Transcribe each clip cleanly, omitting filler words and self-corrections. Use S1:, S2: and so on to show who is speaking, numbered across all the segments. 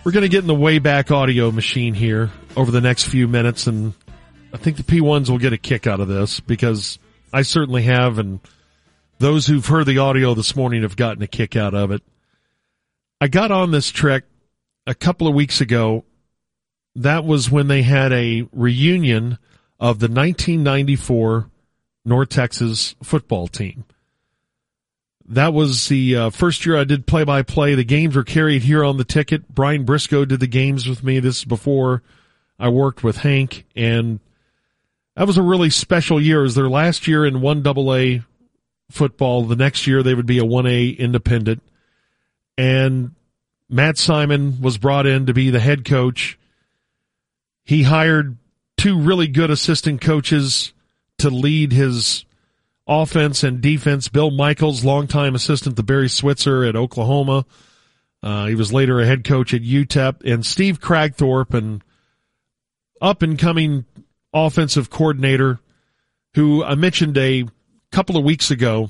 S1: We're going to get in the Wayback Audio machine here over the next few minutes, and I think the P1s will get a kick out of this because I certainly have, and those who've heard the audio this morning have gotten a kick out of it. I got on this trek a couple of weeks ago. That was when they had a reunion of the 1994 North Texas football team. That was the first year I did play-by-play. The games were carried here on the ticket. Brian Briscoe did the games with me. This is before I worked with Hank, and that was a really special year. It was their last year in 1AA football. The next year they would be a 1A independent. And Matt Simon was brought in to be the head coach. He hired two really good assistant coaches to lead his offense and defense. Bill Michaels, longtime assistant to Barry Switzer at Oklahoma. He was later a head coach at UTEP. And Steve Cragthorpe, an up-and-coming offensive coordinator who I mentioned a couple of weeks ago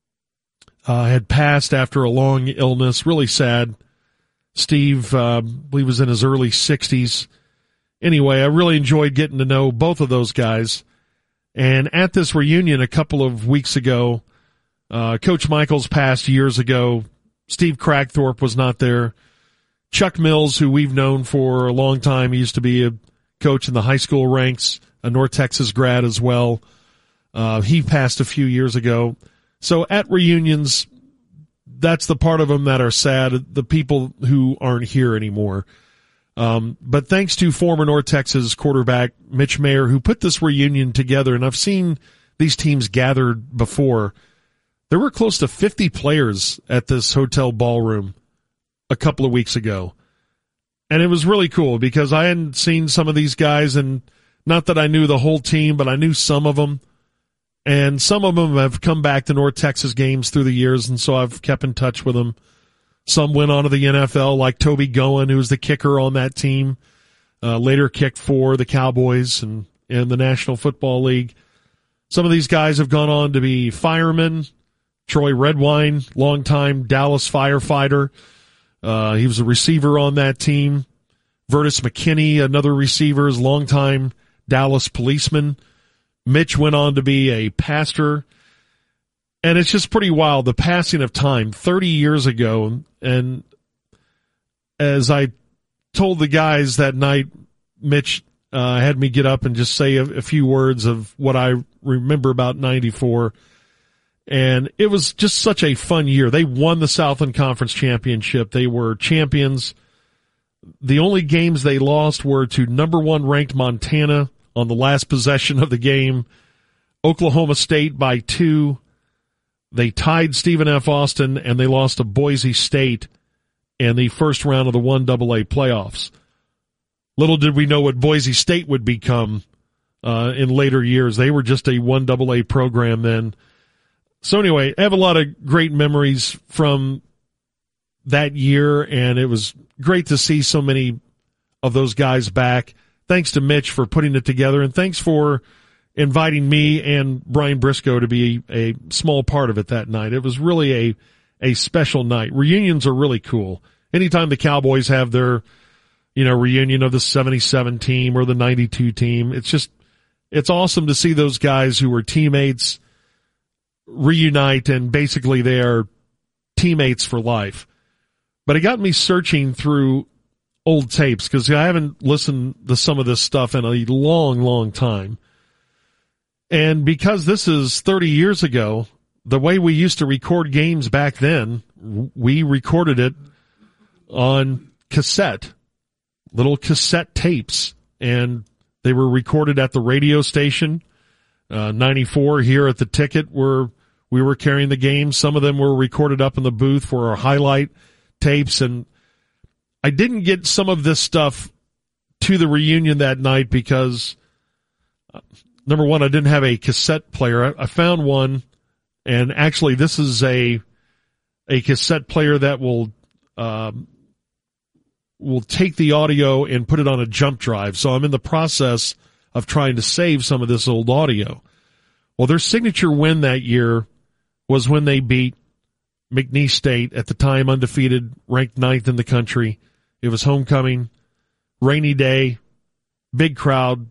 S1: had passed after a long illness. Really sad. Steve, I believe, was in his early 60s. Anyway, I really enjoyed getting to know both of those guys. And at this reunion a couple of weeks ago, Coach Michaels passed years ago. Steve Cragthorpe was not there. Chuck Mills, who we've known for a long time, he used to be a coach in the high school ranks, a North Texas grad as well. He passed a few years ago. So at reunions, that's the part of them that are sad, the people who aren't here anymore. But thanks to former North Texas quarterback Mitch Mayer, who put this reunion together, and I've seen these teams gathered before. There were close to 50 players at this hotel ballroom a couple of weeks ago. And it was really cool because I hadn't seen some of these guys, and not that I knew the whole team, but I knew some of them. And some of them have come back to North Texas games through the years, and so I've kept in touch with them. Some went on to the NFL, like Toby Goen, who was the kicker on that team, later kicked for the Cowboys and the National Football League. Some of these guys have gone on to be firemen. Troy Redwine, longtime Dallas firefighter. He was a receiver on that team. Vertus McKinney, another receiver, is longtime Dallas policeman. Mitch went on to be a pastor. And it's just pretty wild, the passing of time 30 years ago. And as I told the guys that night, Mitch had me get up and just say a few words of what I remember about 94. And it was just such a fun year. They won the Southland Conference Championship. They were champions. The only games they lost were to number 1 ranked Montana on the last possession of the game, Oklahoma State by 2. They tied Stephen F. Austin, and they lost to Boise State in the first round of the 1AA playoffs. Little did we know what Boise State would become in later years. They were just a 1AA program then. So anyway, I have a lot of great memories from that year, and it was great to see so many of those guys back. Thanks to Mitch for putting it together, and thanks for inviting me and Brian Briscoe to be a small part of it that night. It was really a special night. Reunions are really cool. Anytime the Cowboys have their, reunion of the 77 team or the 92 team, it's awesome to see those guys who were teammates reunite, and basically they are teammates for life. But it got me searching through old tapes because I haven't listened to some of this stuff in a long, long time. And because this is 30 years ago, the way we used to record games back then, we recorded it on cassette, little cassette tapes, and they were recorded at the radio station, 94 here at the Ticket where we were carrying the game. Some of them were recorded up in the booth for our highlight tapes, and I didn't get some of this stuff to the reunion that night because number one, I didn't have a cassette player. I found one, and actually this is a cassette player that will take the audio and put it on a jump drive. So I'm in the process of trying to save some of this old audio. Well, their signature win that year was when they beat McNeese State, at the time undefeated, ranked 9th in the country. It was homecoming, rainy day, big crowd.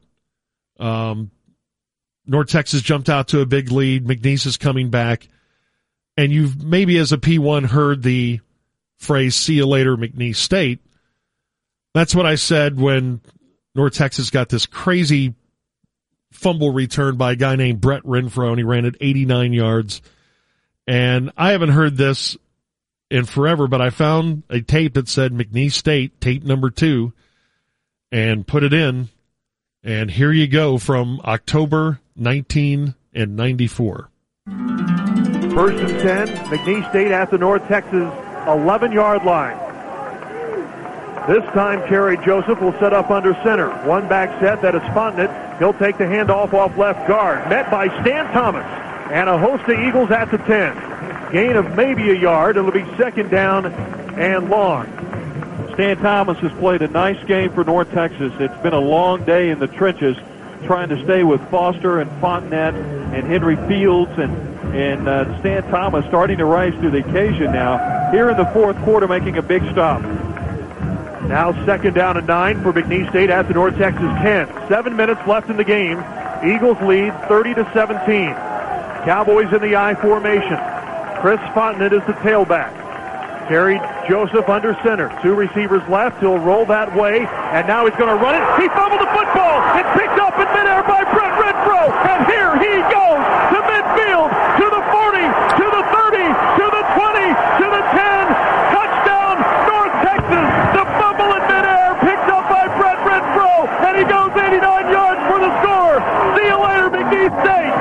S1: North Texas jumped out to a big lead. McNeese is coming back. And you've maybe as a P1 heard the phrase, "see you later, McNeese State." That's what I said when North Texas got this crazy fumble return by a guy named Brett Renfro, and he ran it 89 yards. And I haven't heard this in forever, but I found a tape that said McNeese State, tape number 2, and put it in. And here you go from October 1994.
S2: First and 10, McNeese State at the North Texas 11-yard line. This time, Kerry Joseph will set up under center. One back set, that is Fontenot. He'll take the handoff off left guard. Met by Stan Thomas. And a host of Eagles at the 10. Gain of maybe a yard. It'll be second down and long.
S3: Stan Thomas has played a nice game for North Texas. It's been a long day in the trenches trying to stay with Foster and Fontenot and Henry Fields and Stan Thomas starting to rise to the occasion now. Here in the fourth quarter making a big stop.
S2: Now second down and 9 for McNeese State at the North Texas 10. 7 minutes left in the game. Eagles lead 30-17. Cowboys in the I formation. Chris Fontenot is the tailback. Kerry Joseph under center. 2 receivers left. He'll roll that way, and now he's going to run it. He fumbled the football. It's picked up in midair by Brett Renfro, and here he goes to midfield, to the 40, to the 30, to the 20, to the 10. Touchdown, North Texas. The fumble in midair, picked up by Brett Renfro, and he goes 89 yards for the score. See you later, McNeese State.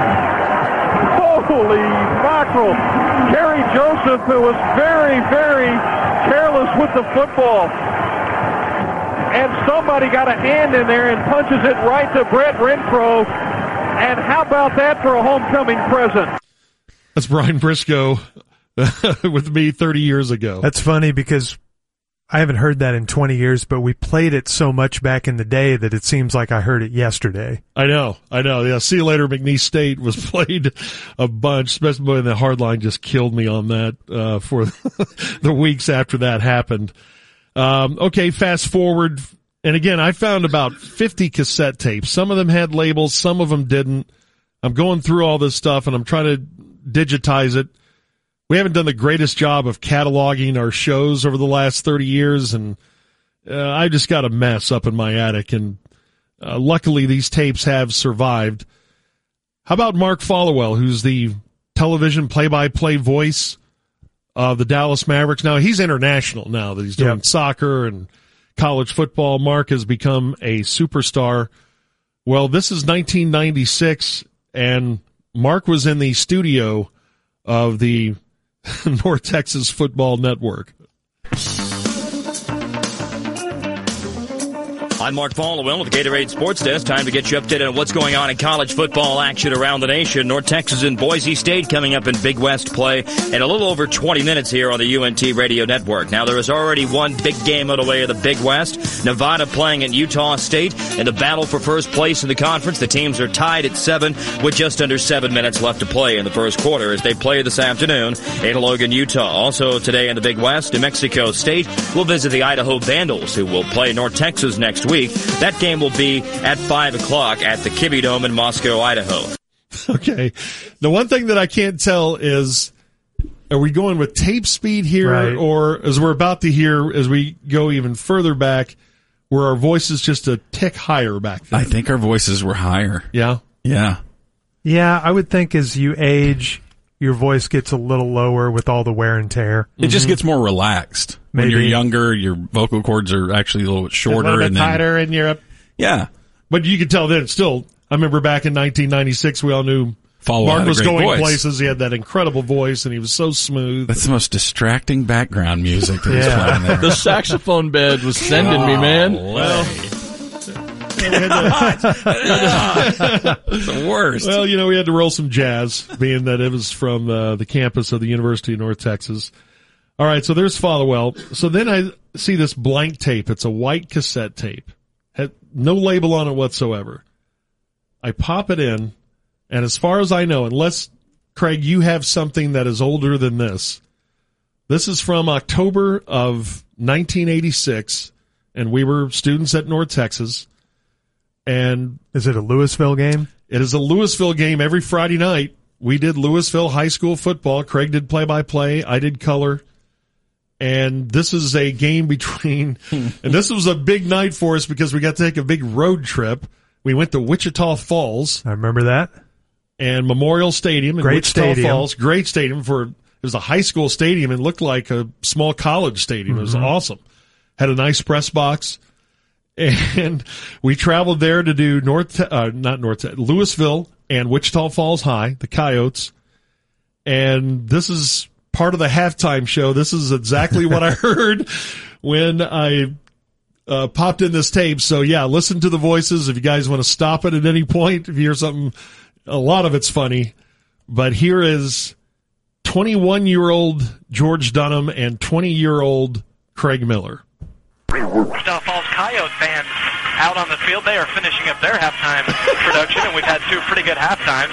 S3: Holy mackerel. Kerry Joseph, who was very, very careless with the football. And somebody got a hand in there and punches it right to Brett Renfro. And how about that for a homecoming present?
S1: That's Brian Briscoe with me 30 years ago.
S4: That's funny because I haven't heard that in 20 years, but we played it so much back in the day that it seems like I heard it yesterday.
S1: I know. Yeah, See You Later, McNeese State was played a bunch, especially when the hardline just killed me on that for the weeks after that happened. Okay, fast forward. And again, I found about 50 cassette tapes. Some of them had labels, some of them didn't. I'm going through all this stuff, and I'm trying to digitize it. We haven't done the greatest job of cataloging our shows over the last 30 years, and I just got a mess up in my attic, and luckily these tapes have survived. How about Mark Followell, who's the television play-by-play voice of the Dallas Mavericks? Now, he's international now that he's doing soccer and college football. Mark has become a superstar. Well, this is 1996, and Mark was in the studio of the North Texas Football Network.
S5: I'm Mark Followell with the Gatorade Sports Desk. Time to get you updated on what's going on in college football action around the nation. North Texas and Boise State coming up in Big West play in a little over 20 minutes here on the UNT Radio Network. Now, there is already one big game out of the way of the Big West. Nevada playing at Utah State in the battle for first place in the conference. The teams are tied at 7 with just under 7 minutes left to play in the first quarter as they play this afternoon in Logan, Utah. Also today in the Big West, New Mexico State will visit the Idaho Vandals, who will play North Texas next week. That game will be at 5 o'clock at the Kibbie Dome in Moscow, Idaho.
S1: Okay. The one thing that I can't tell is, are we going with tape speed here,
S4: right,
S1: or as we're about to hear as we go even further back, were our voices just a tick higher back then?
S6: I think our voices were higher.
S1: Yeah?
S6: Yeah.
S4: Yeah, I would think as you age, your voice gets a little lower with all the wear and tear.
S6: It just gets more relaxed. When you're younger, your vocal cords are actually a little bit shorter.
S1: A little bit
S6: and
S1: tighter in Europe.
S6: Yeah.
S1: But you could tell then still, I remember back in 1996, we all knew Mark was going places. He had that incredible voice, and he was so smooth.
S6: That's the most distracting background music that he's playing there.
S7: The saxophone bed was sending me, man.
S1: Well,
S6: it's the worst.
S1: Well, we had to roll some jazz, being that it was from the campus of the University of North Texas. All right, so there's Followell. So then I see this blank tape. It's a white cassette tape. Had no label on it whatsoever. I pop it in, and as far as I know, unless, Craig, you have something that is older than this, this is from October of 1986, and we were students at North Texas. And
S4: is it a Louisville game?
S1: It is a Louisville game every Friday night. We did Louisville high school football. Craig did play-by-play. I did color. And this is a game between, and this was a big night for us because we got to take a big road trip. We went to Wichita Falls.
S4: I remember that.
S1: And Memorial Stadium in Wichita Falls. Great stadium it was a high school stadium. It looked like a small college stadium. It was awesome. Had a nice press box. And we traveled there to do Louisville and Wichita Falls High, the Coyotes. And this is part of the halftime show. This is exactly what I heard when I popped in this tape. So yeah, listen to the voices. If you guys want to stop it at any point, if you hear something, a lot of it's funny. But here is 21-year-old George Dunham and 20-year-old Craig Miller.
S8: Wichita Falls Coyote fans out on the field. They are finishing up their halftime production, and we've had two pretty good halftimes.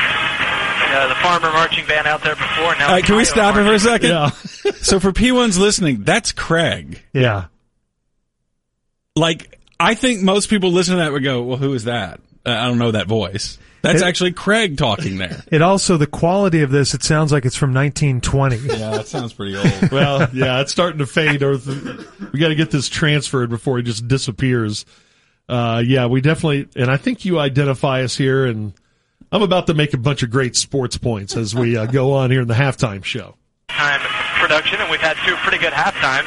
S8: The Farmer Marching Band out there before. Now,
S6: all right, can we stop it for a second?
S1: Yeah.
S6: So for P1s listening, that's Craig.
S4: Yeah.
S6: Like, I think most people listening to that would go, well, who is that? I don't know that voice. That's actually Craig talking there.
S4: It also, the quality of this, it sounds like it's from 1920.
S6: Yeah, that sounds pretty old.
S1: Well, yeah, it's starting to fade. We got to get this transferred before it just disappears. Yeah, we definitely, and I think you identify us here, and I'm about to make a bunch of great sports points as we go on here in the halftime show.
S8: Time production, and we've had two pretty good halftimes.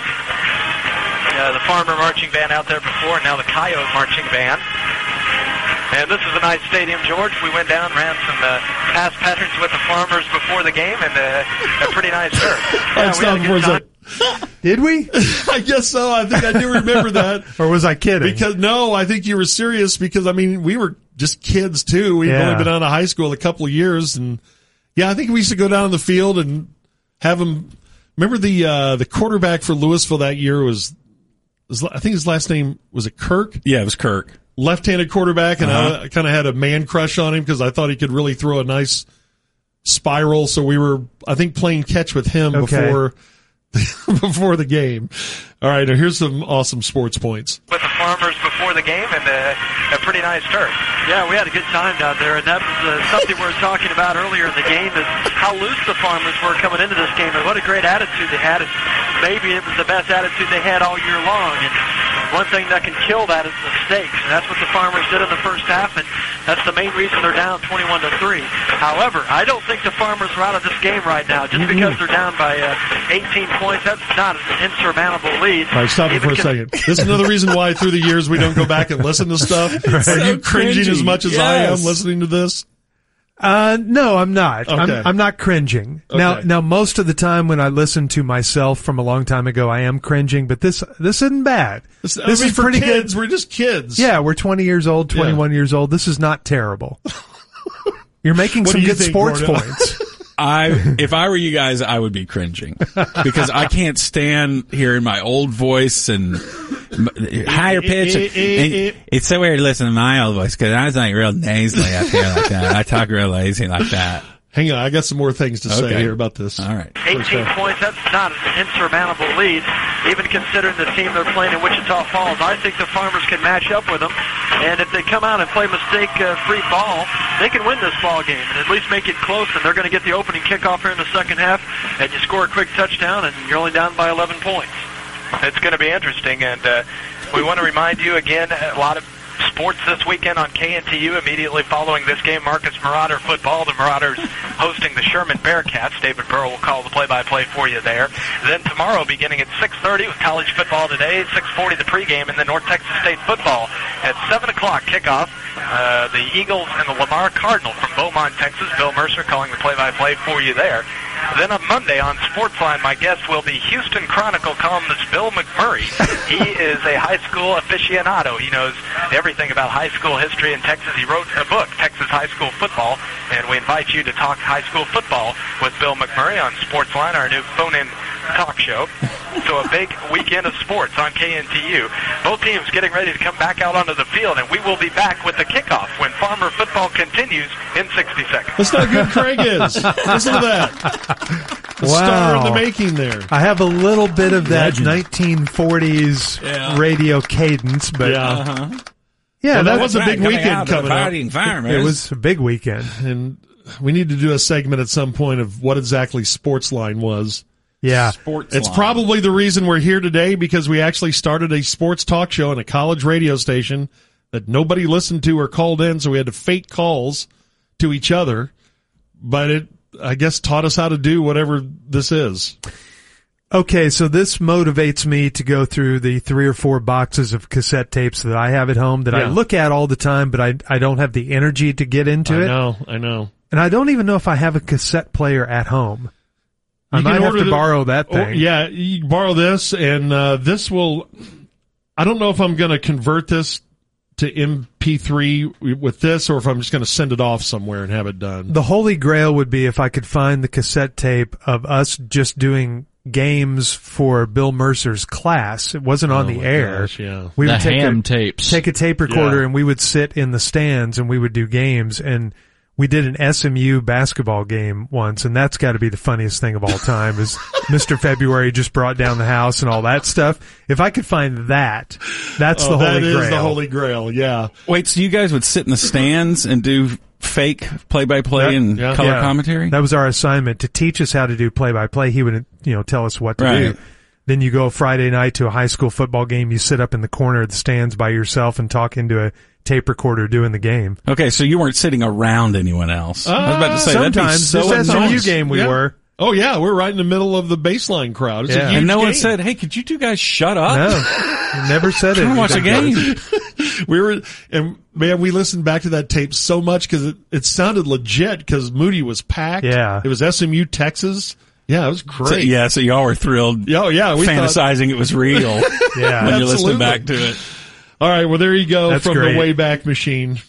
S8: The Farmer Marching Band out there before, and now the Coyote Marching Band. And this is a nice stadium, George. We went down, ran some pass patterns with the Farmers before the game, and a pretty nice turf. Yeah, we had a good time.
S4: Did we?
S1: I guess so. I think I do remember that.
S4: Or was I kidding?
S1: Because no, I think you were serious because, I mean, we were just kids too. We'd only been out of high school a couple of years, and yeah, I think we used to go down on the field and have them. Remember the quarterback for Louisville that year was I think his last name was it Kirk?
S6: Yeah, it was Kirk.
S1: Left-handed quarterback, and I kind of had a man crush on him because I thought he could really throw a nice spiral. So we were, I think, playing catch with him before the game. All right, now here's some awesome sports points.
S8: With the Farmers before the game, and a pretty nice turf. Yeah, we had a good time down there, and that was something we were talking about earlier in the game is how loose the Farmers were coming into this game, and what a great attitude they had. Maybe it was the best attitude they had all year long, and one thing that can kill that is mistakes, and that's what the Farmers did in the first half, and that's the main reason they're down 21-3. However, I don't think the Farmers are out of this game right now. Just because they're down by 18 points, that's not an insurmountable lead.
S1: All right, stop it for a second. This is another reason why through the years we don't go back and listen to stuff. Are you cringing as much as I am listening to this?
S4: No, I'm not.
S1: Okay.
S4: I'm not cringing.
S1: Okay.
S4: Now, most of the time when I listen to myself from a long time ago, I am cringing, but this isn't bad. This is
S1: for
S4: pretty
S1: kids.
S4: good.
S1: We're just kids.
S4: Yeah, we're 20 years old, 21 years old. This is not terrible. You're making some good sports points.
S6: If I were you guys, I would be cringing because I can't stand hearing my old voice and higher pitch. And it's so weird to listen to my old voice because I was like real nasally up here like that. I talk real lazy like that.
S1: Hang on, I got some more things to say here about this.
S6: All right.
S8: 18 points, that's not an insurmountable lead, even considering the team they're playing in Wichita Falls. I think the Farmers can match up with them, and if they come out and play mistake-free ball, they can win this ball game and at least make it close, and they're going to get the opening kickoff here in the second half, and you score a quick touchdown, and you're only down by 11 points. It's going to be interesting, and we want to remind you again, a lot of sports this weekend on KNTU. Immediately following this game, Marcus Marauder football. The Marauders hosting the Sherman Bearcats. David Burrow will call the play-by-play for you there. Then tomorrow, beginning at 6:30 with college football today, 6:40 the pregame, and then North Texas State football at 7 o'clock kickoff. The Eagles and the Lamar Cardinal from Beaumont, Texas. Bill Mercer calling the play-by-play for you there. Then on Monday on Sportsline, my guest will be Houston Chronicle columnist Bill McMurray. He is a high school aficionado. He knows everything about high school history in Texas. He wrote a book, Texas High School Football, and we invite you to talk high school football with Bill McMurray on Sportsline, our new phone-in talk show. So a big weekend of sports on KNTU. Both teams getting ready to come back out onto the field, and we will be back with the kickoff when Farmer football continues in 60 seconds.
S1: That's how good Craig is. Listen to that. The star in the making there.
S4: I have a little bit of that 1940s radio cadence, but
S1: that was a big weekend coming up.
S4: It was a big weekend.
S1: And we need to do a segment at some point of what exactly Sportsline was.
S4: Yeah.
S1: It's probably the reason we're here today, because we actually started a sports talk show on a college radio station that nobody listened to or called in, so we had to fake calls to each other. But it, I guess, taught us how to do whatever this is.
S4: Okay, so this motivates me to go through the 3 or 4 boxes of cassette tapes that I have at home that I look at all the time, but I don't have the energy to get into it.
S1: I know.
S4: And I don't even know if I have a cassette player at home. I might have to borrow that thing.
S1: Yeah, you can borrow this, and this will... I don't know if I'm going to convert this to MP3 with this, or if I'm just going to send it off somewhere and have it done.
S4: The holy grail would be if I could find the cassette tape of us just doing games for Bill Mercer's class. It wasn't on the air.
S1: Gosh, yeah.
S4: We would
S7: tapes.
S4: Take a tape recorder and we would sit in the stands and we would do games, and we did an SMU basketball game once, and that's got to be the funniest thing of all time is Mr. February just brought down the house and all that stuff. If I could find that, that's the holy grail.
S1: That is the holy grail, yeah.
S6: Wait, so you guys would sit in the stands and do fake play-by-play and color commentary?
S4: That was our assignment, to teach us how to do play-by-play. He would, tell us what to do. Then you go Friday night to a high school football game. You sit up in the corner of the stands by yourself and talk into a tape recorder doing the game.
S6: Okay, so you weren't sitting around anyone else. I was about to say,
S4: sometimes this SMU game we were.
S1: Oh yeah, we're right in the middle of the baseline crowd. It's a huge
S6: and no
S1: game.
S6: one said, "Hey, could you two guys shut up?"
S4: No, never said it.
S6: Watch a game.
S1: We listened back to that tape so much because it sounded legit, because Moody was packed.
S4: Yeah,
S1: it was SMU, Texas. Yeah, it was great.
S6: So y'all were thrilled.
S1: Oh yeah, we
S6: fantasizing it was real.
S4: Yeah,
S6: when you listened back to it.
S1: All right, well there you go.
S4: That's
S1: from
S4: great.
S1: The Wayback Machine.